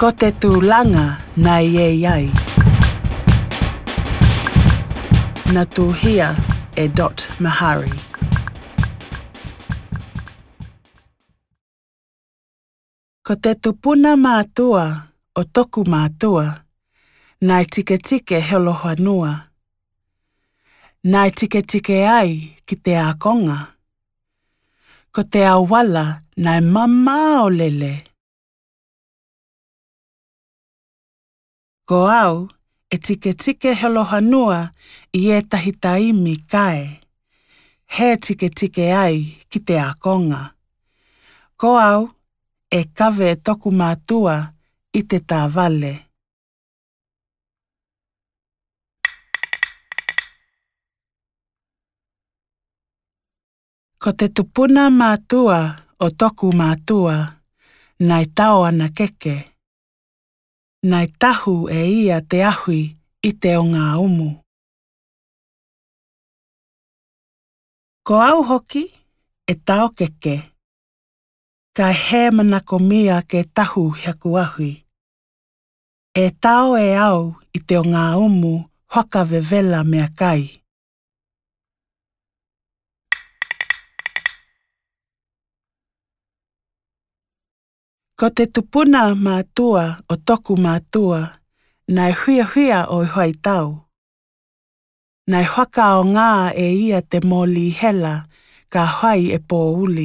Ko te tūlanga nai ai. Nā tūhia e Dot Mahari. Ko te tupuna mātua o toku mātua, nai tike heloha nua. Nai tike ai ki te ākonga. Ko te awala nai mama o lele. Ko au e tike heloha nua i etahi taimi kae. He tike ai ki te ākonga. Ko au e kawe toku mātua i te tāwale. Ko te tupuna mātua o toku mātua, nai tau ana keke. Nai tahu e ia te ahui i te o ngā umu. Ko au hoki e tau keke. Kai he manako mia ke tahu hiaku ahui. E tau e au i te o ngā umu hoka vevela mea kai. Ko te tupuna mātua o toku mātua, nai huia o hoi tau. Nai whaka o ngā e ia te moli hela ka hai e pō uli.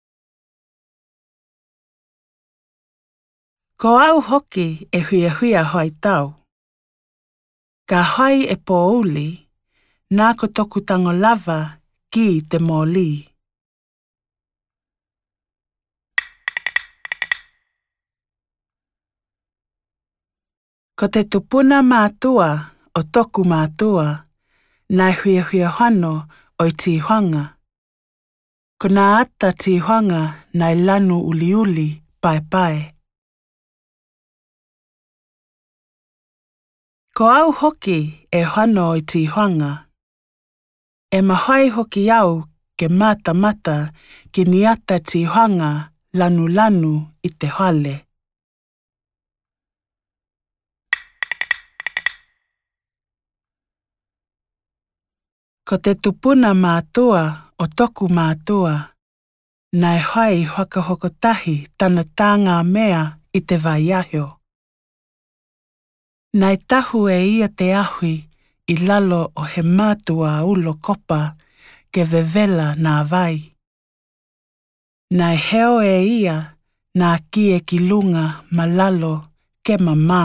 Ko au hoki e huia hoi tau. Ka hai e pō uli, nā ko toku tango lava ki te moli. Ko te tupuna mātua o toku mātua, nai huia hano o i tihuanga. Ko nā ata tihuanga nai lanu uli pai. Ko au hoki e hano o i tihuanga. E mahai hoki au ke mata ki ni ata tihuanga lanu i te hale. Ko te tupuna mātua o toku mātua, nai hai whakahokotahi tana tāngā mea i te waiahio. Nai tahu e ia te ahui i lalo o he mātua ulo kopa ke vevela nā vai. Nai heo e ia nā kie ki lunga ma lalo ke mamā.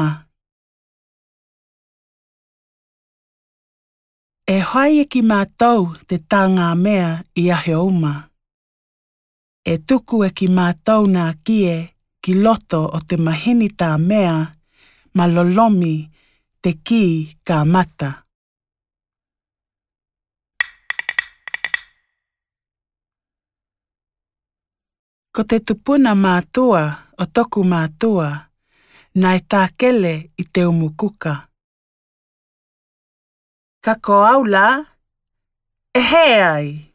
E hai e ki mātou te tāngā mea i ahio uma. E tuku e ki mātou nā kie ki loto o te mahini tā mea ma lolomi te ki ka mata. Ko te tupuna mātua o toku mātua, nai tākele i te umukuka. Ka ko au la, e he ai.